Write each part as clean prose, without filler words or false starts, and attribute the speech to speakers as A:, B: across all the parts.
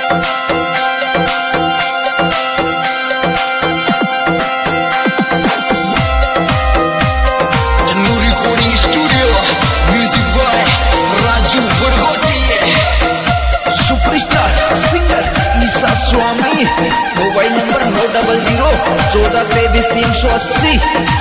A: स्वामी mobile number 9001432380।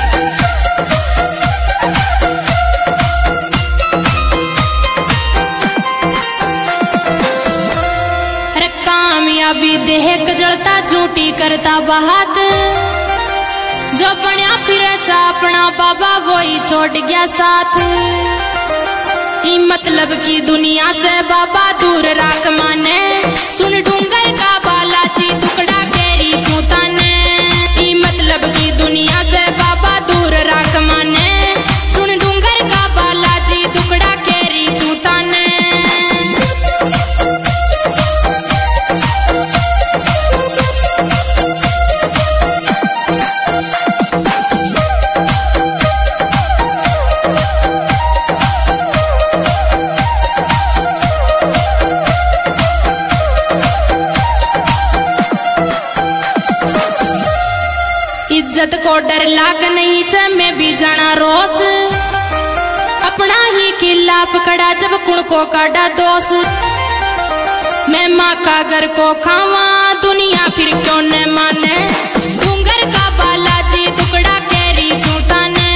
B: कामयाबी देख जड़ता झूठी करता बात, जो बन्या फिर अपना बाबा वही छोड़ गया साथ। ई मतलब की दुनिया से बाबा दूर राख माने, सुन डूंगर का बालाजी टुकड़ा केरी चूता ने। ई मतलब की दुनिया से बाबा दूर राख माने, सुन डूंगर का बालाजी टुकड़ा केरी चूता ने। इज्जत को डर लाग नहीं चे मैं भी जाना रोस, अपना ही किला पकड़ा जब कुण को काटा दोष। मैं माँ का घर को खावा दुनिया फिर क्यों न माने, डूंगर का बालाजी टुकड़ा केरी चूता ने।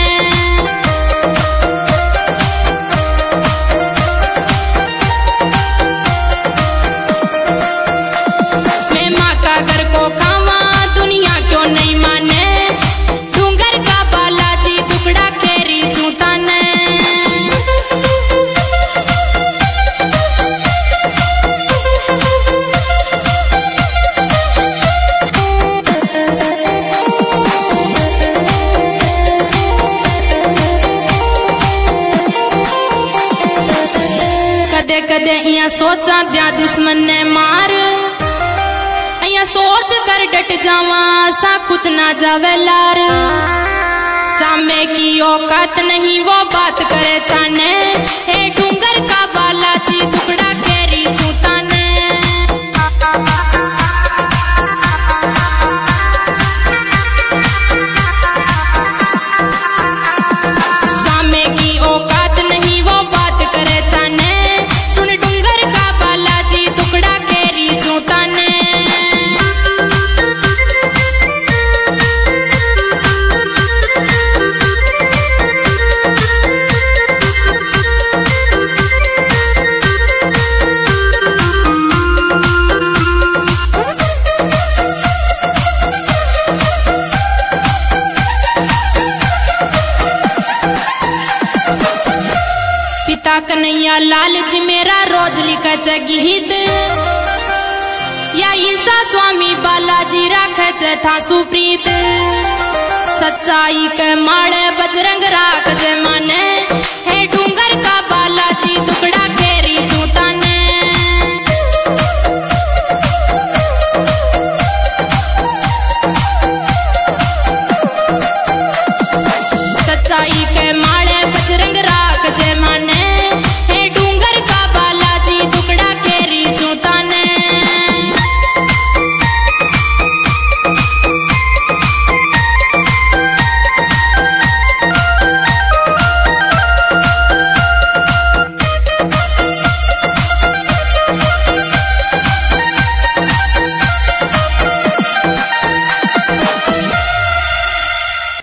B: मैं माँ का घर को खावा दुनिया क्यों नहीं माने, कदे कदे इया सोचा दिया दुश्मन ने मार, इया सोच कर डट जावा सा कुछ ना जावे लार। सामे की औकात नहीं वो बात करे छाने, हे डूंगर का बालाजी टुकड़ा केरी चूता ने। सामे की औकात नहीं वो बात करे छाने, टुकड़ा केरी चूता ने। पिता कन्हैया लाल जी मेरा रोज लिखा चे गीत, या ईसा स्वामी बालाजी राखे चे था सुप्रीत। सच्चाई के माड़े बजरंग राख जे माने, हे डूंगर का बालाजी टुकड़ा